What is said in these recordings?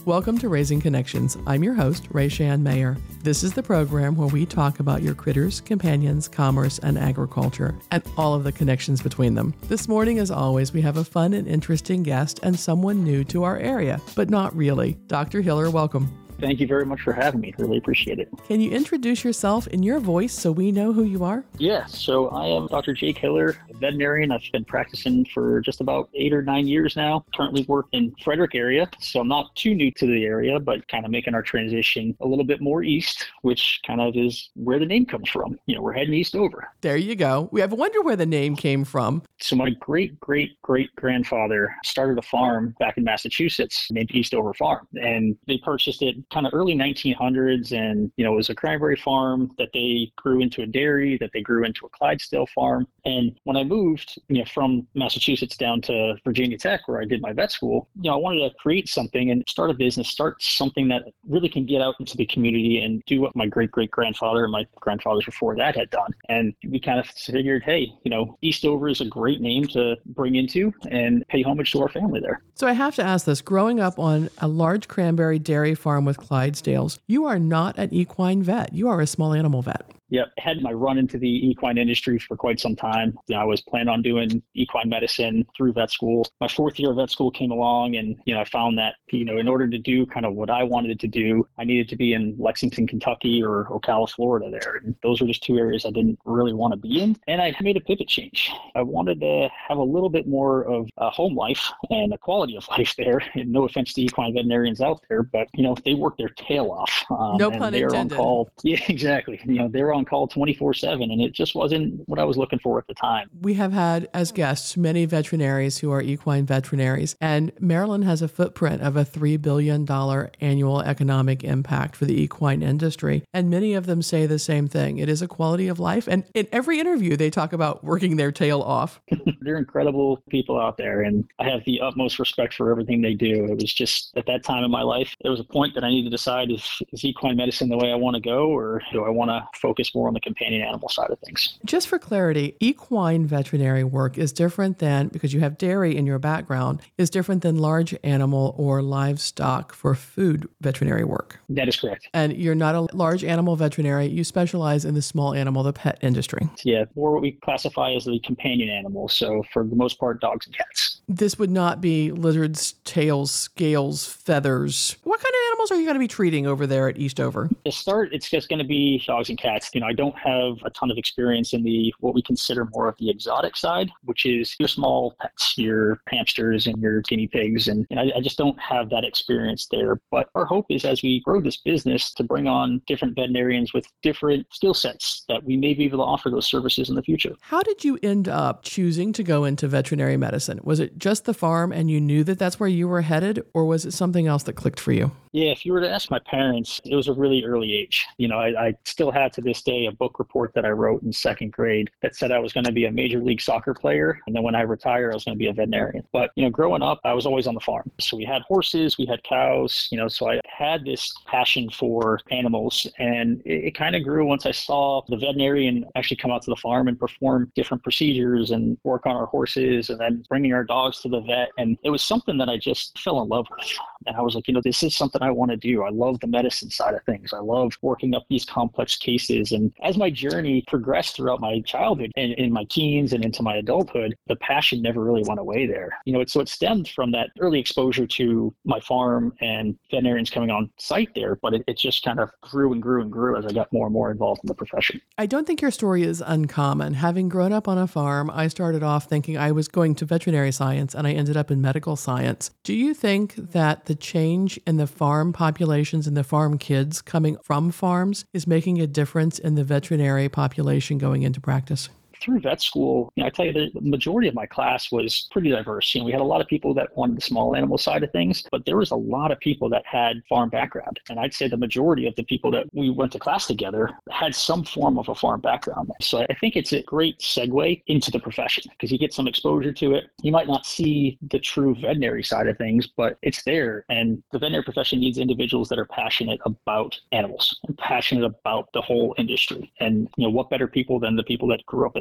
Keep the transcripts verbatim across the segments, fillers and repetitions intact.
Welcome to Raising Connections. I'm your host, Ray Shan Mayer. This is the program where we talk about your critters, companions, commerce, and agriculture, and all of the connections between them. This morning, as always, we have a fun and interesting guest and someone new to our area, but not really. Doctor Hiller, welcome. Thank you very much for having me. Really appreciate it. Can you introduce yourself in your voice so we know who you are? Yeah, so I am Doctor Jake Hiller, a veterinarian. I've been practicing for just about eight or nine years now. Currently work in Frederick area, so I'm not too new to the area, but kind of making our transition a little bit more east, which kind of is where the name comes from. You know, we're heading east over. There you go. We have wonder where the name came from. So my great, great, great grandfather started a farm back in Massachusetts named Eastover Farm, and they purchased it kind of early nineteen hundreds, and you know, it was a cranberry farm that they grew into a dairy, that they grew into a Clydesdale farm. And when I moved, you know, from Massachusetts down to Virginia Tech, where I did my vet school, you know, I wanted to create something and start a business, start something that really can get out into the community and do what my great great grandfather and my grandfathers before that had done. And we kind of figured, hey, you know, Eastover is a great name to bring into and pay homage to our family there. So I have to ask this: growing up on a large cranberry dairy farm with Clydesdales, you are not an equine vet. You are a small animal vet. Yeah, I had my run into the equine industry for quite some time. You know, I was planning on doing equine medicine through vet school. My fourth year of vet school came along, and you know, I found that, you know, in order to do kind of what I wanted to do, I needed to be in Lexington, Kentucky, or Ocala, Florida there. And those were just two areas I didn't really want to be in. And I made a pivot change. I wanted to have a little bit more of a home life and a quality of life there. And no offense to equine veterinarians out there, but you know, they work their tail off. Um, no and pun they're intended. On call. Yeah, exactly. You know, they're on call twenty-four seven, and it just wasn't what I was looking for at the time. We have had as guests many veterinaries who are equine veterinaries, and Maryland has a footprint of a three billion dollars annual economic impact for the equine industry, and many of them say the same thing. It is a quality of life, and in every interview they talk about working their tail off. They're incredible people out there, and I have the utmost respect for everything they do. It was just at that time in my life, there was a point that I needed to decide, is, is equine medicine the way I want to go, or do I want to focus more on the companion animal side of things? Just for clarity, equine veterinary work is different than, because you have dairy in your background, is different than large animal or livestock for food veterinary work. That is correct. And you're not a large animal veterinary. You specialize in the small animal, the pet industry. Yeah, or what we classify as the companion animals. So for the most part, dogs and cats. This would not be lizards, tails, scales, feathers. What kind of animals are you going to be treating over there at Eastover? To start, it's just going to be dogs and cats. You know, I don't have a ton of experience in the what we consider more of the exotic side, which is your small pets, your hamsters and your guinea pigs. And, and I, I just don't have that experience there. But our hope is, as we grow this business, to bring on different veterinarians with different skill sets that we may be able to offer those services in the future. How did you end up choosing to go into veterinary medicine? Was it just the farm and you knew that that's where you were headed, or was it something else that clicked for you? Yeah, if you were to ask my parents, it was a really early age. You know, I, I still have to this day a book report that I wrote in second grade that said I was going to be a major league soccer player. And then when I retire, I was going to be a veterinarian. But, you know, growing up, I was always on the farm. So we had horses, we had cows, you know, so I had this passion for animals. And it, it kind of grew once I saw the veterinarian actually come out to the farm and perform different procedures and work on our horses, and then bringing our dogs to the vet. And it was something that I just fell in love with. And I was like, you know, this is something I want to do. I love the medicine side of things. I love working up these complex cases. And as my journey progressed throughout my childhood and in my teens and into my adulthood, the passion never really went away there. You know, it, so it stemmed from that early exposure to my farm and veterinarians coming on site there, but it, it just kind of grew and grew and grew as I got more and more involved in the profession. I don't think your story is uncommon. Having grown up on a farm, I started off thinking I was going to veterinary science, and I ended up in medical science. Do you think that the change in the farm populations and the farm kids coming from farms is making a difference in the veterinary population going into practice? through vet school, you know, I tell you, the majority of my class was pretty diverse. You know, we had a lot of people that wanted the small animal side of things, but there was a lot of people that had farm background. And I'd say the majority of the people that we went to class together had some form of a farm background. So I think it's a great segue into the profession because you get some exposure to it. You might not see the true veterinary side of things, but it's there. And the veterinary profession needs individuals that are passionate about animals and passionate about the whole industry. And, you know, what better people than the people that grew up in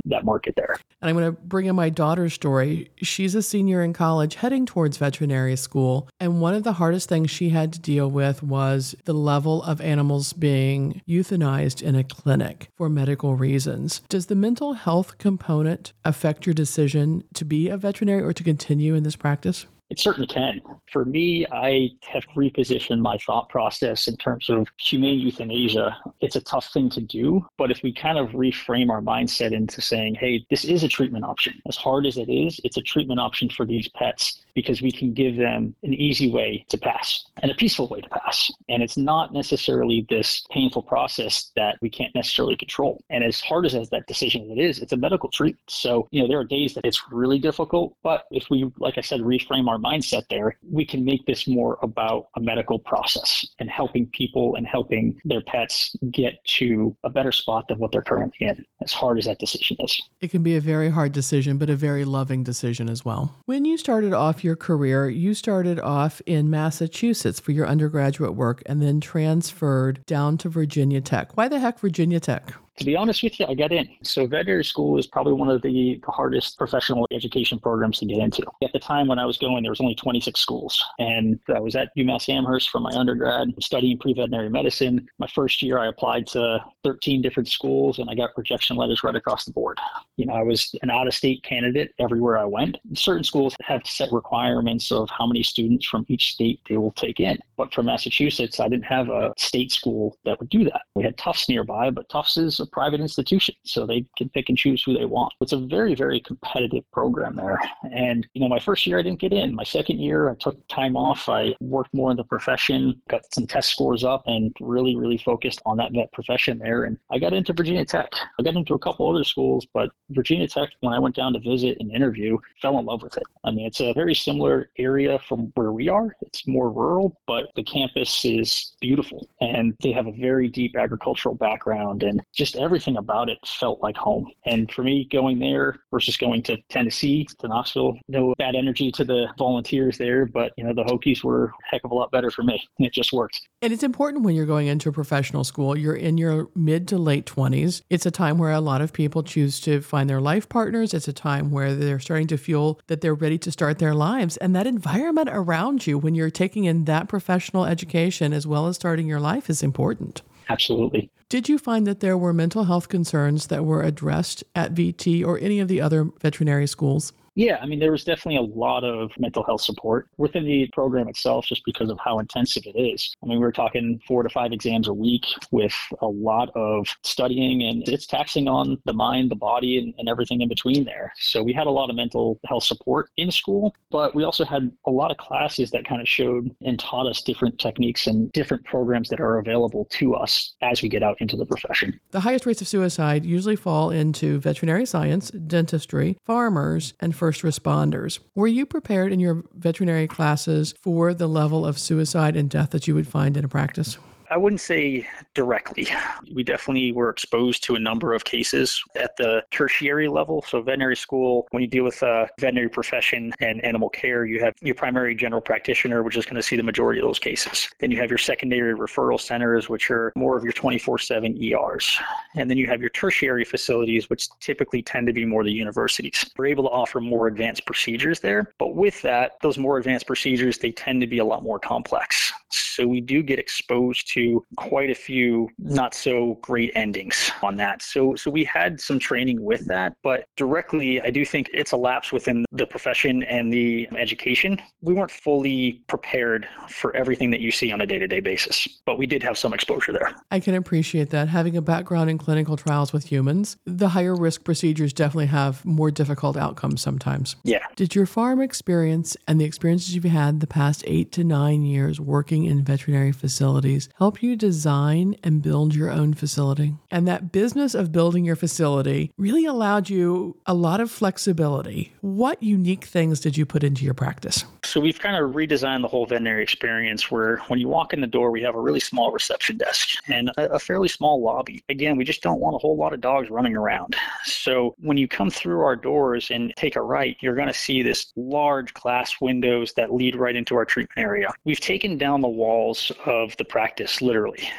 that market there. And I'm going to bring in my daughter's story. She's a senior in college heading towards veterinary school. And one of the hardest things she had to deal with was the level of animals being euthanized in a clinic for medical reasons. Does the mental health component affect your decision to be a veterinary or to continue in this practice? It certainly can. For me, I have repositioned my thought process in terms of humane euthanasia. It's a tough thing to do, but if we kind of reframe our mindset into saying, hey, this is a treatment option. As hard as it is, it's a treatment option for these pets because we can give them an easy way to pass and a peaceful way to pass. And it's not necessarily this painful process that we can't necessarily control. And as hard as that decision it is, it's a medical treatment. So, you know, there are days that it's really difficult, but if we, like I said, reframe our mindset there, we can make this more about a medical process and helping people and helping their pets get to a better spot than what they're currently in, as hard as that decision is. It can be a very hard decision, but a very loving decision as well. When you started off your career, you started off in Massachusetts for your undergraduate work and then transferred down to Virginia Tech. Why the heck Virginia Tech? To be honest with you, I got in. So veterinary school is probably one of the, the hardest professional education programs to get into. At the time when I was going, there was only twenty-six schools. And I was at UMass Amherst for my undergrad, studying pre-veterinary medicine. My first year, I applied to thirteen different schools, and I got rejection letters right across the board. You know, I was an out-of-state candidate everywhere I went. Certain schools have set requirements of how many students from each state they will take in. But for Massachusetts, I didn't have a state school that would do that. We had Tufts nearby, but Tufts is a private institution, so they can pick and choose who they want. It's a very, very competitive program there. And, you know, my first year I didn't get in. My second year I took time off. I worked more in the profession, got some test scores up, and really, really focused on that vet profession there. And I got into Virginia Tech. I got into a couple other schools, but Virginia Tech, when I went down to visit and interview, fell in love with it. I mean, it's a very similar area from where we are. It's more rural, but the campus is beautiful. And they have a very deep agricultural background, and just everything about it felt like home. And for me, going there versus going to Tennessee, to Knoxville, no bad energy to the volunteers there, but you know, the Hokies were a heck of a lot better for me. And it just worked. And it's important when you're going into a professional school, you're in your mid to late twenties. It's a time where a lot of people choose to find their life partners. It's a time where they're starting to feel that they're ready to start their lives. And that environment around you when you're taking in that professional education as well as starting your life is important. Absolutely. Did you find that there were mental health concerns that were addressed at V T or any of the other veterinary schools? Yeah, I mean, there was definitely a lot of mental health support within the program itself, just because of how intensive it is. I mean, we were talking four to five exams a week with a lot of studying, and it's taxing on the mind, the body, and, and everything in between there. So we had a lot of mental health support in school, but we also had a lot of classes that kind of showed and taught us different techniques and different programs that are available to us as we get out into the profession. The highest rates of suicide usually fall into veterinary science, dentistry, farmers, and first responders. Were you prepared in your veterinary classes for the level of suicide and death that you would find in a practice? I wouldn't say directly. We definitely were exposed to a number of cases at the tertiary level. So veterinary school, when you deal with a veterinary profession and animal care, you have your primary general practitioner, which is going to see the majority of those cases. Then you have your secondary referral centers, which are more of your twenty-four seven E Rs. And then you have your tertiary facilities, which typically tend to be more the universities. We're able to offer more advanced procedures there. But with that, those more advanced procedures, they tend to be a lot more complex. So we do get exposed to quite a few not so great endings on that. So so we had some training with that, but directly, I do think it's a lapse within the profession and the education. We weren't fully prepared for everything that you see on a day-to-day basis, but we did have some exposure there. I can appreciate that. Having a background in clinical trials with humans, the higher risk procedures definitely have more difficult outcomes sometimes. Yeah. Did your farm experience and the experiences you've had the past eight to nine years working in veterinary facilities help you design and build your own facility? And that business of building your facility really allowed you a lot of flexibility. What unique things did you put into your practice? So we've kind of redesigned the whole veterinary experience where when you walk in the door, we have a really small reception desk and a, a fairly small lobby. Again, we just don't want a whole lot of dogs running around. So when you come through our doors and take a right, you're going to see this large glass windows that lead right into our treatment area. We've taken down the walls of the practice, literally. And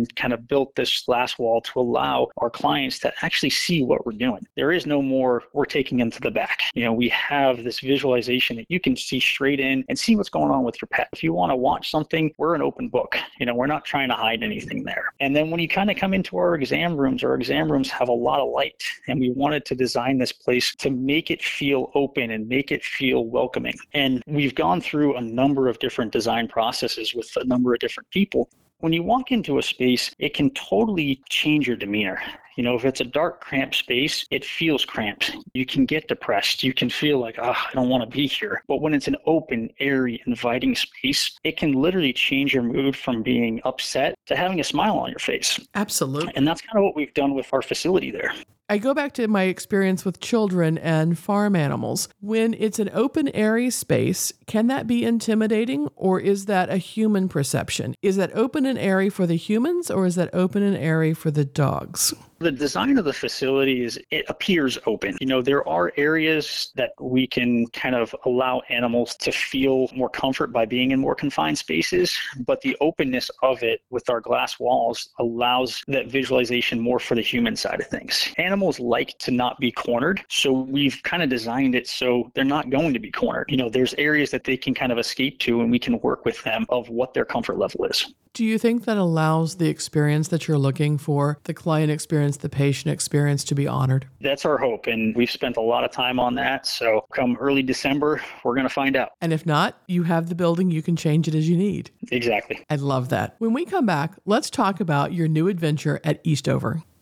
and kind of built this glass wall to allow our clients to actually see what we're doing. There is no more, we're taking them to the back. You know, we have this visualization that you can see straight in and see what's going on with your pet. If you want to watch something, we're an open book. You know, we're not trying to hide anything there. And then when you kind of come into our exam rooms, our exam rooms have a lot of light, and we wanted to design this place to make it feel open and make it feel welcoming. And we've gone through a number of different design processes with a number of different people. When you walk into a space, it can totally change your demeanor. You know, if it's a dark, cramped space, it feels cramped. You can get depressed. You can feel like, oh, I don't want to be here. But when it's an open, airy, inviting space, it can literally change your mood from being upset to having a smile on your face. Absolutely. And that's kind of what we've done with our facility there. I go back to my experience with children and farm animals. When it's an open, airy space, can that be intimidating, or is that a human perception? Is that open and airy for the humans, or is that open and airy for the dogs? The design of the facility is, it appears open. You know, there are areas that we can kind of allow animals to feel more comfort by being in more confined spaces, but the openness of it with our glass walls allows that visualization more for the human side of things. Animals like to not be cornered, so we've kind of designed it so they're not going to be cornered. You know, there's areas that they can kind of escape to, and we can work with them of what their comfort level is. Do you think that allows the experience that you're looking for, the client experience, the patient experience, to be honored? That's our hope, and we've spent a lot of time on that. So come early December, we're going to find out. And if not, you have the building, you can change it as you need. Exactly. I love that. When we come back, let's talk about your new adventure at Eastover.